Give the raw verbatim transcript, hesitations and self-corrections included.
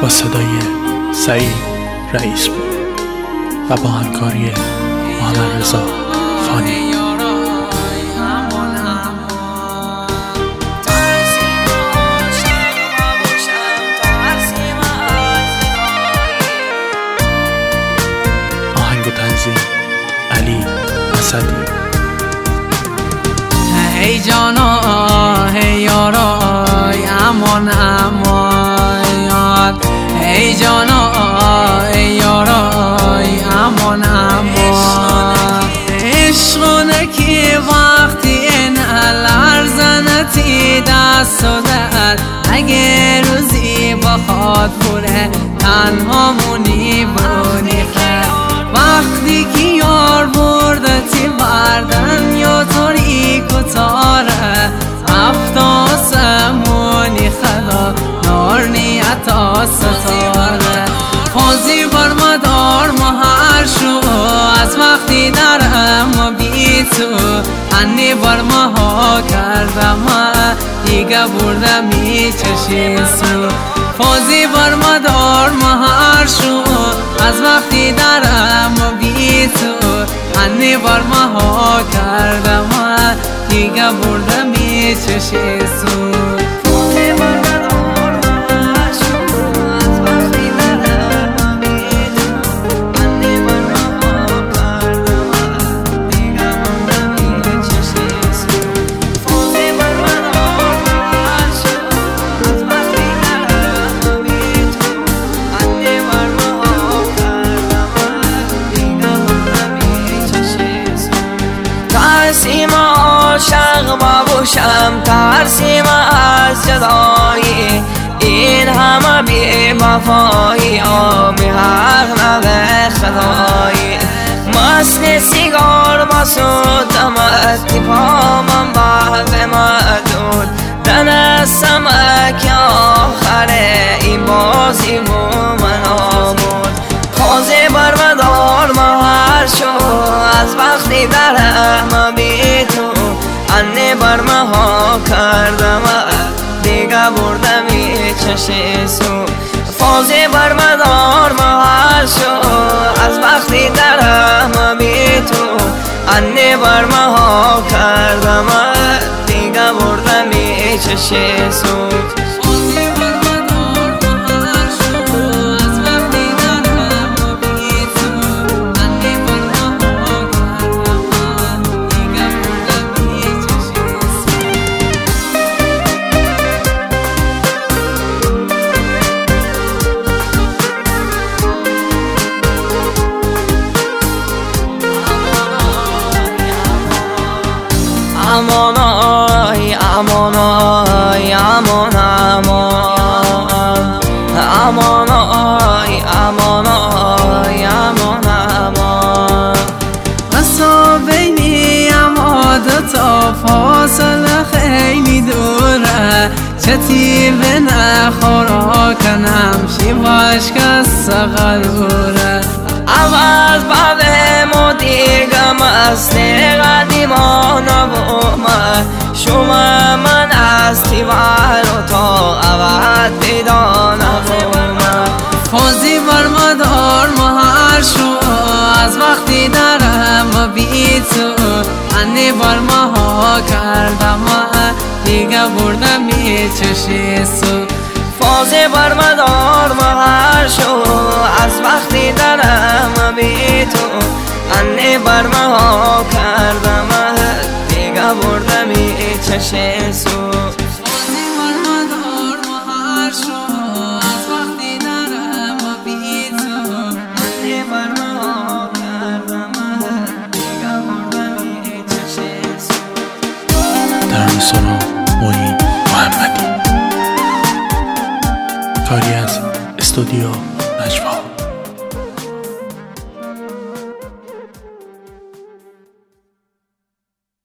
با صدای سعید رئیس بود و با همکاری محمد رضا فانی. آهنگ و تنظیم علی اسدی. هی جانا هی یارای امان امان، هی جانا هی یارای امان امان. عشقونه که وقتی این لرزنتی دست و دست، اگه روزی بخواد بره تنها مونی بونی خیر. وقتی که یار برده تی بردن یا تاریک و تاره، هفتا سمونی خدا نار نیتا ستاره. خوزی بر مدار مهر شو از وقتی درم بی تو، هنی بر مها کردم دیگه بردم می چشی سو. خوزی بر مدار مهر شو از وقتی درم بی تو، هنی بر مها کردم دیگه بردم می چشی سو. ترسیم عاشق باشم، ترسیم از جدایی، این همه بی وفایی آبی حق نده خدایی. مست سیگار بسودم اتفاقم بعد مدود، دن سمک آخره این بازی بو من آمود. خوزی بر مدار مهر شو از وقتی درم بی تو، انی بر مها کردم دیگه بردم چشی سو. خوزی بر مدار مهر شو از وقتی درم بی تو، انی بر مها کردم دیگه بردم چشی سو. امان آی امان آی امان امان، امان آی امان آی امان امان. بسا بینی اما دوتا فاصله خیلی دوره، چتی به نخورا کنم شی باشکست غروره. عوض بعد ما دیگه مستی قدیمانه بومه، شما من از تیوال تا عوض بیدانه بومه. خوزی بر مدار مهر شو از وقتی درم بی تو، انی بر مها کردم دیگه بردم می چشی سو. خوزی بر مدار مهر شو از وقتی درم بی تو، انی بر مها کردم دیگه بردم چشی سو. خوزی بر مدار مهر شو از وقتی درم بی تو، انی بر مها کردم دیگه بردم چشی سو. ترانه‌سرا معین محمدی، کاری از استودیو نجوا.